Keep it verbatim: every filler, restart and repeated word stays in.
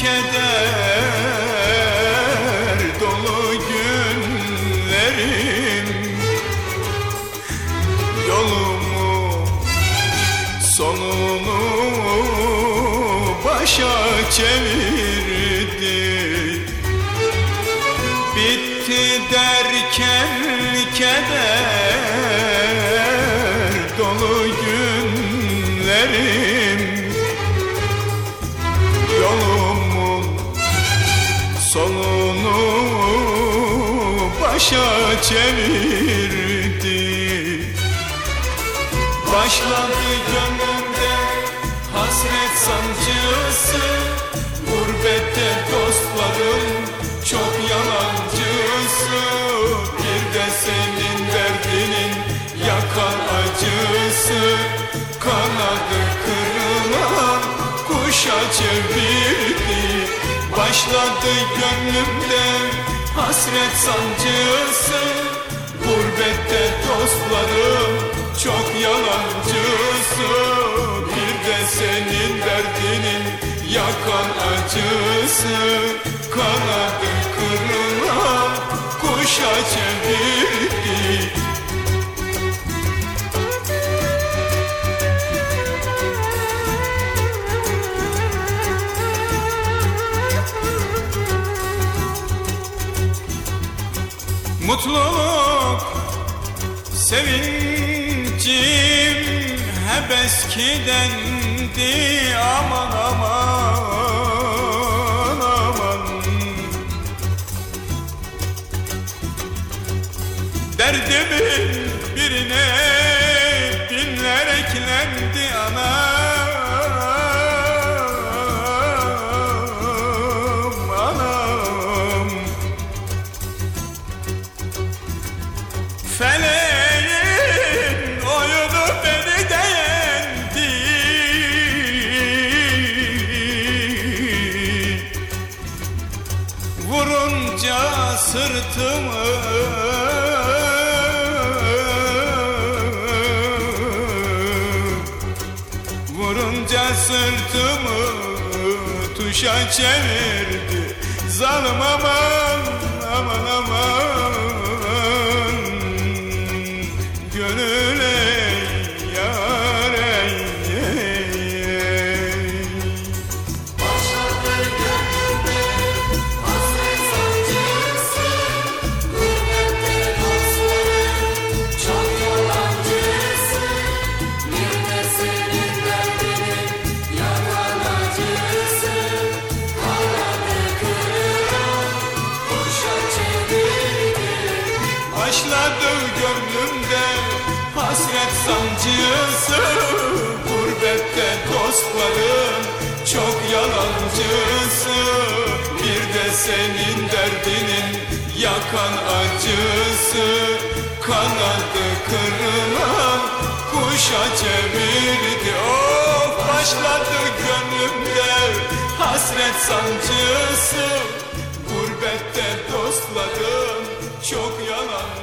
keder dolu günlerim yolumu sonunu başa çevirdi. Bitti derken keder dolu günlerim yolumun sonunu başa çevirdi. Başladı gönlümde hasret sancısı, gurbette dostlarım çok yalancısı. Bir de senin derdinin yakan acısı, kanadı kırılan kuşa çevirdi. Başladı gönlümde hasret sancısı, gurbette dostlarım çok yalancısı. Bir de senin derdinin yakan acısı, kanadı kırılan kuşa çevirdi. Mutluluk, sevincim hep eskidendi. Aman aman aman, derdimin birine binler eklendi. Anam anam, feleğin oyunu beni de yendi. Vurunca sırtımı Vurunca sırtımı tuşa çevirdi. Zalim aman aman aman, gönül ey yar ey ey. Başladı gönlümde hasret sancısı, gurbette dostlarım çok yalancısı. Bir de senin derdinin yakan acısı, kanadı kırılan kuşa çevirdi. Başladı gönlümde hasret sancısı, gurbette dostlarım çok yalancısı. Bir de senin derdinin yakan acısı, kanadı kırılan kuşa çevirdi. Oh, başladı gönlümde hasret sancısı, gurbette dostlarım çok yalan.